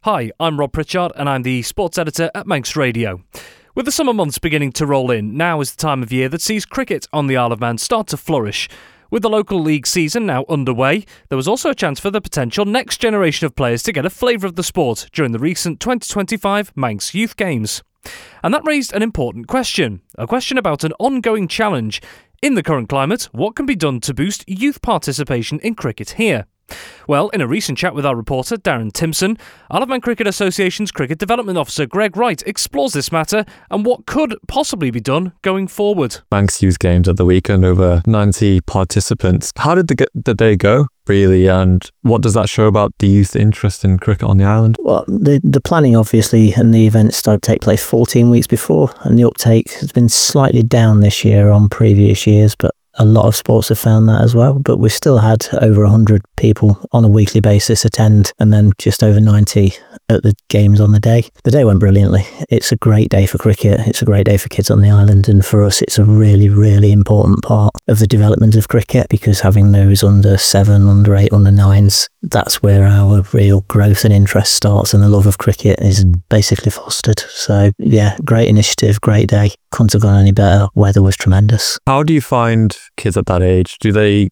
Hi, I'm Rob Pritchard and I'm the sports editor at Manx Radio. With the summer months beginning to roll in, now is the time of year that sees cricket on the Isle of Man start to flourish. With the local league season now underway, there was also a chance for the potential next generation of players to get a flavour of the sport during the recent 2025 Manx Youth Games. And that raised an important question, a question about an ongoing challenge. In the current climate, what can be done to boost youth participation in cricket here? Well, in a recent chat with our reporter Darren Timpson, Isle of Man Cricket Association's Cricket Development Officer Greg Wright explores this matter and what could possibly be done going forward. Manx Youth Games at the weekend, over 90 participants. How did the day go, really, and what does that show about the youth interest in cricket on the island? Well, the planning, obviously, and the events started to take place 14 weeks before, and the uptake has been slightly down this year on previous years, but a lot of sports have found that as well. But we still had over 100 people on a weekly basis attend, and then just over 90 at the games on the day. The day went brilliantly. It's a great day for cricket. It's a great day for kids on the island, and for us it's a really, really important part of the development of cricket, because having those under 7, under 8, under 9s, that's where our real growth and interest starts, and the love of cricket is basically fostered. So yeah, great initiative, great day. Couldn't have gone any better. Weather was tremendous. How do you find kids at that age? Do they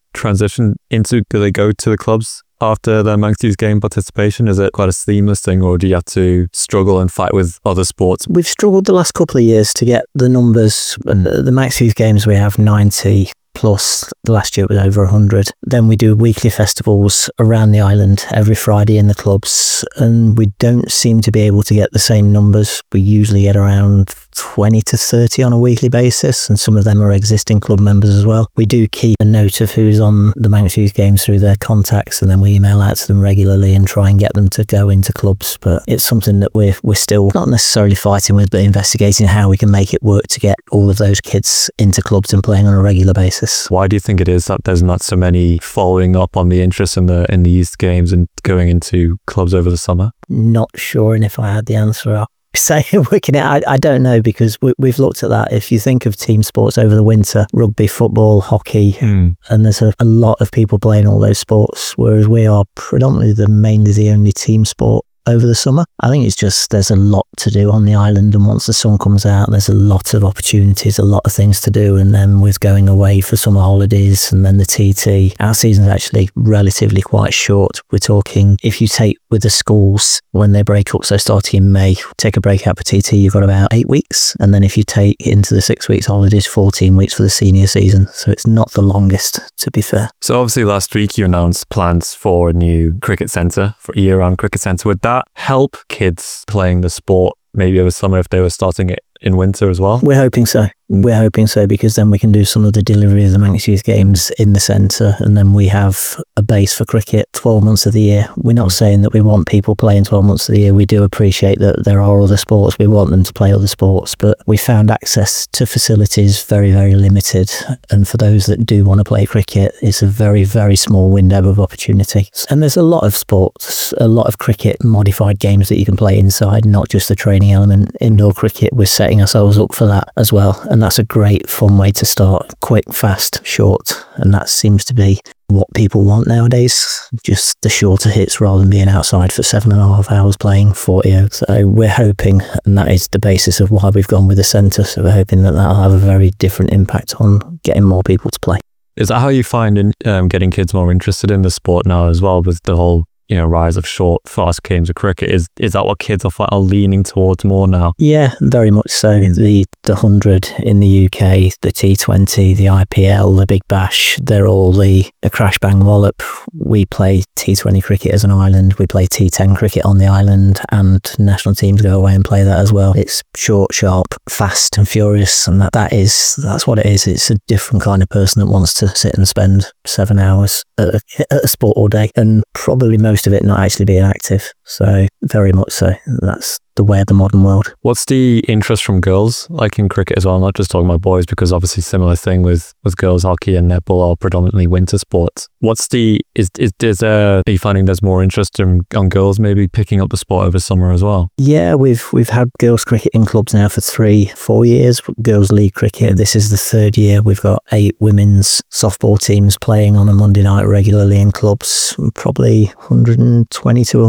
go to the clubs after their Manx Youth Game participation? Is it quite a seamless thing, or do you have to struggle and fight with other sports? We've struggled the last couple of years to get the numbers. The Manx Youth Games, we have 90 plus. The last year it was over 100. Then we do weekly festivals around the island every Friday in the clubs, and we don't seem to be able to get the same numbers. We usually get around 20 to 30 on a weekly basis, and some of them are existing club members as well. We do keep a note of who's on the Manx Youth Games through their contacts, and then we email out to them regularly and try and get them to go into clubs. But it's something that we're still not necessarily fighting with, but investigating how we can make it work to get all of those kids into clubs and playing on a regular basis. Why do you think it is that there's not so many following up on the interest in the youth games and going into clubs over the summer? Not sure, and if I had the answer, I'll say I don't know, because we've looked at that. If you think of team sports over the winter, rugby, football, hockey, and there's a lot of people playing all those sports, whereas we are predominantly mainly the only team sport over the summer. I think it's just there's a lot to do on the island, and once the sun comes out there's a lot of opportunities, a lot of things to do. And then with going away for summer holidays and then the TT, our season's actually relatively quite short. We're talking, if you take with the schools when they break up, so starting in May, take a break out for TT, you've got about 8 weeks, and then if you take into the 6 weeks holidays, 14 weeks for the senior season. So it's not the longest, to be fair. So obviously last week you announced plans for a new cricket centre, for a year-round cricket centre. Would that help kids playing the sport maybe over summer if they were starting it in winter as well? We're hoping so. Because then we can do some of the delivery of the Manx Youth Games in the centre, and then we have a base for cricket 12 months of the year. We're not saying that we want people playing 12 months of the year. We do appreciate that there are other sports. We want them to play other sports, but we found access to facilities very, very limited. And for those that do want to play cricket, it's a very, very small window of opportunity. And there's a lot of sports, a lot of cricket modified games that you can play inside, not just the training element. Indoor cricket, we're setting ourselves up for that as well. And that's a great fun way to start. Quick, fast, short. And that seems to be what people want nowadays. Just the shorter hits rather than being outside for 7.5 hours playing 40 overs. So we're hoping, and that is the basis of why we've gone with the centre. So we're hoping that that'll have a very different impact on getting more people to play. Is that how you find getting kids more interested in the sport now as well, with the whole rise of short, fast games of cricket? Is that what kids are leaning towards more now? Yeah, very much so. The 100 in the UK, the T20, the IPL, the Big Bash, they're all the crash bang wallop. We play T20 cricket as an island. We play T10 cricket on the island, and national teams go away and play that as well. It's short, sharp, fast and furious, and that's what it is. It's a different kind of person that wants to sit and spend 7 hours at a sport all day, and probably most of it not actually being active. So very much so. That's the way of the modern world. What's the interest from girls like in cricket as well? I'm not just talking about boys, because obviously similar thing with girls hockey and netball are predominantly winter sports. Are you finding there's more interest on girls maybe picking up the sport over summer as well? Yeah, we've had girls cricket in clubs now for 3-4 years. Girls league cricket, this is the 3rd year. We've got 8 women's softball teams playing on a Monday night regularly in clubs. Probably 120 to 150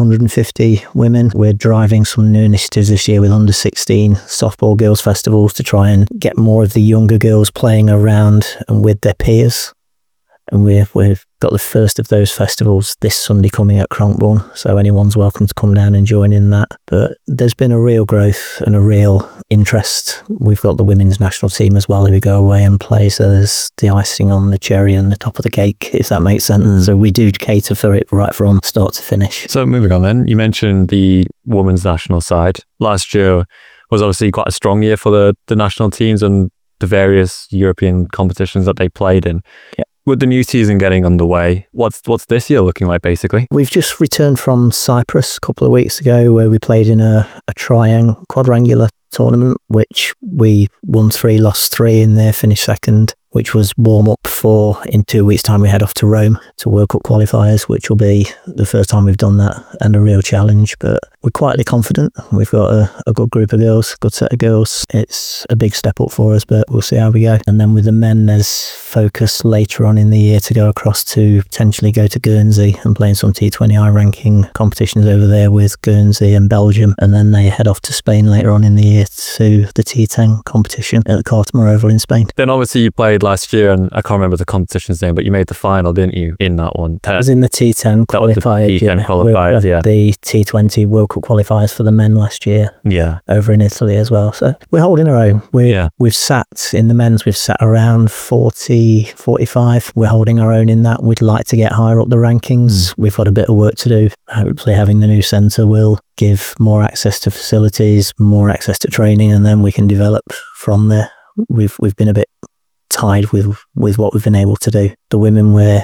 50 women. We're driving some new initiatives this year with under 16 softball girls festivals to try and get more of the younger girls playing around and with their peers. And we've got the first of those festivals this Sunday coming at Cronkbourne, so anyone's welcome to come down and join in that. But there's been a real growth and a real interest. We've got the women's national team as well who go away and play, so there's the icing on the cherry and the top of the cake, if that makes sense. So we do cater for it right from start to finish. So moving on then, you mentioned the women's national side. Last year was obviously quite a strong year for the national teams and the various European competitions that they played in. Yeah. With the new season getting underway, what's this year looking like, basically? We've just returned from Cyprus a couple of weeks ago, where we played in a quadrangular tournament, which we won 3, lost 3 in there, finished second, which was warm up for, in 2 weeks' time, we head off to Rome to World Cup qualifiers, which will be the first time we've done that and a real challenge. But we're quietly confident. We've got a good group of girls, good set of girls. It's a big step up for us, but we'll see how we go. And then with the men, there's focus later on in the year to go across to potentially go to Guernsey and play in some T20I ranking competitions over there with Guernsey and Belgium. And then they head off to Spain later on in the year to the T10 competition at the Cartama Oval in Spain. Then obviously you played last year, and I can't remember the competition's name, but you made the final, didn't you, in that one? That was in the T10 qualifiers. The T10 qualifiers, yeah. The T20 World Cup qualifiers for the men last year. Yeah. Over in Italy as well. So we're holding our own. We've sat in the men's, we've sat around 40, 45. We're holding our own in that. We'd like to get higher up the rankings. We've got a bit of work to do. Hopefully having the new centre will give more access to facilities, more access to training, and then we can develop from there. We've been a bit tied with what we've been able to do. The women were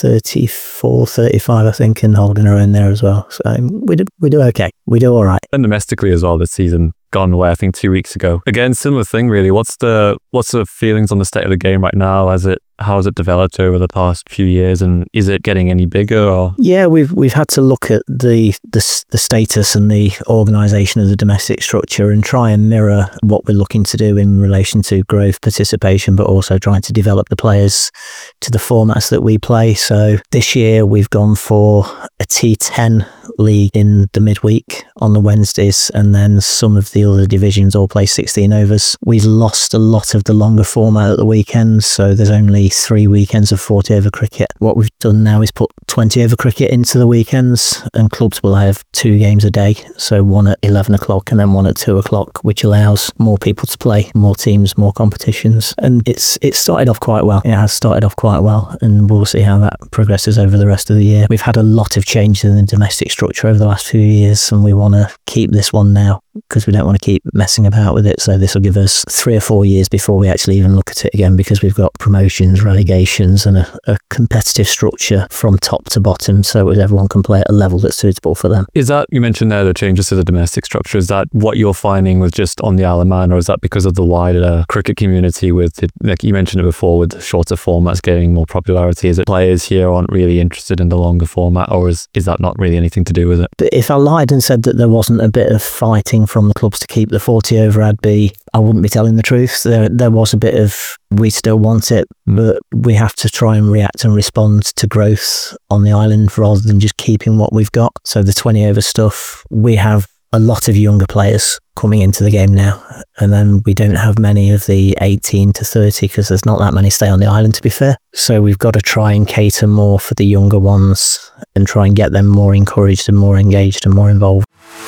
34, 35, I think, and holding our own there as well. So we do okay. We do all right. And domestically as well this season, gone away, I think 2 weeks ago. Again, similar thing really. What's the feelings on the state of the game right now? How has it developed over the past few years, and is it getting any bigger? Or yeah, we've had to look at the status and the organisation of the domestic structure and try and mirror what we're looking to do in relation to growth, participation, but also trying to develop the players to the formats that we play. So this year we've gone for a T10 league in the midweek on the Wednesdays, and then some of the other divisions all play 16 overs. We've lost a lot of the longer format at the weekends, so there's only 3 weekends of 40 over cricket. What we've done now is put 20 over cricket into the weekends, and clubs will have 2 games a day, so one at 11 o'clock and then one at 2 o'clock, which allows more people to play, more teams, more competitions. And it's started off quite well. It has started off quite well, and we'll see how that progresses over the rest of the year. We've had a lot of changes in the domestic structure over the last few years, and we want to keep this one now because we don't want to keep messing about with it. So this will give us 3 or 4 years before we actually even look at it again, because we've got promotions, relegations, and a competitive structure from top to bottom, so everyone can play at a level that's suitable for them. Is that, you mentioned there the changes to the domestic structure, is that what you're finding with just on the Isle of Man, or is that because of the wider cricket community with, like you mentioned it before, with the shorter formats gaining more popularity? Is it players here aren't really interested in the longer format, or is that not really anything to do with it? But if I lied and said that there wasn't a bit of fighting from the clubs to keep the 40 over, I wouldn't be telling the truth. There was a bit of, we still want it, but we have to try and react and respond to growth on the island rather than just keeping what we've got. So the 20 over stuff, we have a lot of younger players coming into the game now, and then we don't have many of the 18 to 30 because there's not that many stay on the island, to be fair. So we've got to try and cater more for the younger ones and try and get them more encouraged and more engaged and more involved.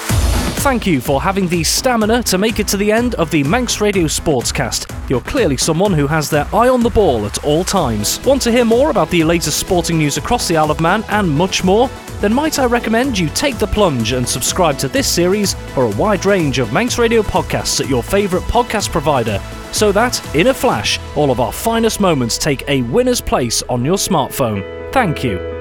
Thank you for having the stamina to make it to the end of the Manx Radio Sportscast. You're clearly someone who has their eye on the ball at all times. Want to hear more about the latest sporting news across the Isle of Man and much more? Then might I recommend you take the plunge and subscribe to this series or a wide range of Manx Radio podcasts at your favourite podcast provider, so that, in a flash, all of our finest moments take a winner's place on your smartphone. Thank you.